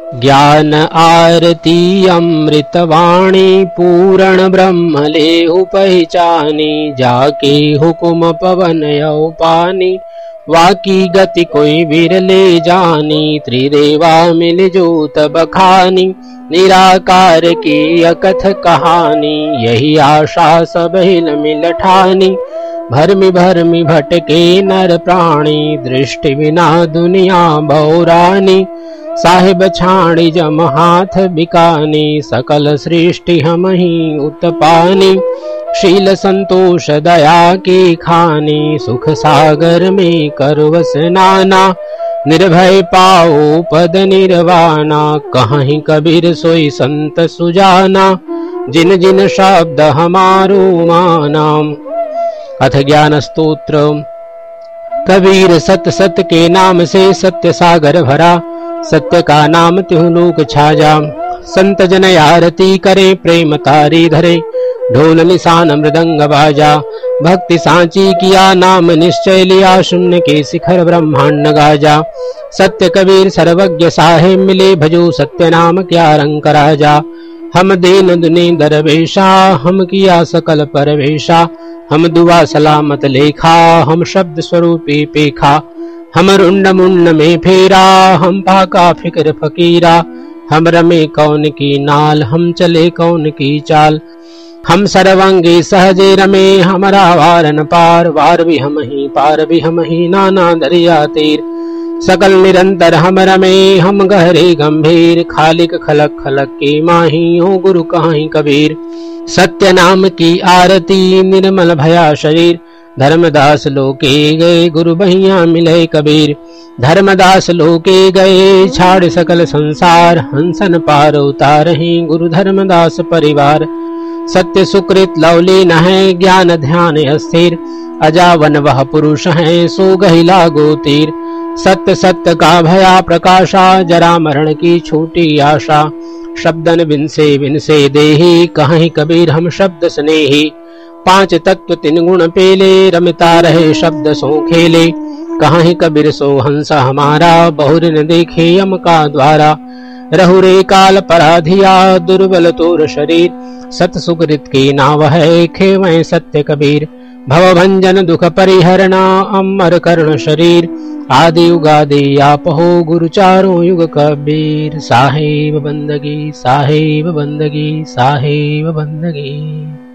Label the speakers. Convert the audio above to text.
Speaker 1: ज्ञान आरती अमृतवाणी पूर्ण ब्रह्म लेहु पहचानी। जाके हुकुम पवन यौ पानी वाकी गति कोई बिरले जानी। त्रिदेवा मिल जो तब खानी निराकार की अकथ कहानी। यही आशा सब हिल मिल ठानी भरमि भरमि भटके नर प्राणी। दृष्टि बिना दुनिया बौरानी साहिब छाणी जम हाथ बिकानी। सकल सृष्टि हम ही उत्पानी शील संतोष दया की खानी। सुख सागर में करव स्नाना निर्भय पाओ पद निर्वाणा। कहीं कबीर सोई संत सुजाना जिन जिन शब्द हमारो माना। अथ ज्ञान स्तोत्र। कबीर सत सत के नाम से सत्य सागर भरा। सत्य का नाम त्यों लोक छाजा। संत जन आरती करे प्रेम तारी धरे। ढोल निशान मृदंग बाजा भक्ति सांची किया नाम निश्चय लिया। शून्य के शिखर ब्रह्मांड गाजा। सत्य कबीर सर्वज्ञ साहेब मिले भजो सत्य नाम क्या रंग राजा। हम दीन दुनी दरवेशा हम किया सकल परवेशा। हम दुआ सलामत लेखा हम शब्द स्वरूपी पेखा। हम रुंड मुंड में फेरा हम पाका फिक्र फकीरा। हम रमे कौन की नाल हम चले कौन की चाल। हम सर्वांगी सहजे रमे हमारा वार न पार। वार भी हम ही पार भी हम ही नाना दरिया तीर। सकल निरंतर हम रमे हम गहरे गंभीर। खालिक खलक खलक के माही हो गुरु कहीं कबीर। सत्य नाम की आरती निर्मल भया शरीर। धर्मदास लोके गए गुरु बहिया मिले कबीर। धर्मदास लोके गए छाड़ सकल संसार। हंसन पार उतारहि गुरु धर्मदास परिवार। सत्य सुकृत लवलीन है ज्ञान ध्यान अस्थिर। अजावन वह पुरुष है सो गहि लागो तीर। सत्य सत्य का भया प्रकाशा जरा मरण की छोटी आशा। शब्दन बिनसे देही कहीं कबीर हम शब्द स्नेही। पांच तत्व तीन गुण पेले रमता रहे शब्द सो खेले। कहीं कबीर सो हंस हमारा बहुर न देखे यम का द्वारा। रहुरे काल पराधिया दुर्बल तोर शरीर। सत सुकृत की नाव है खेवै सत्य कबीर। भव भंजन दुख परिहरणा अमर कर्ण शरीर। आदि उगादि आप हो गुरु चारों युग कबीर। साहेब बंदगी साहेब बंदगी साहेब बंदगी।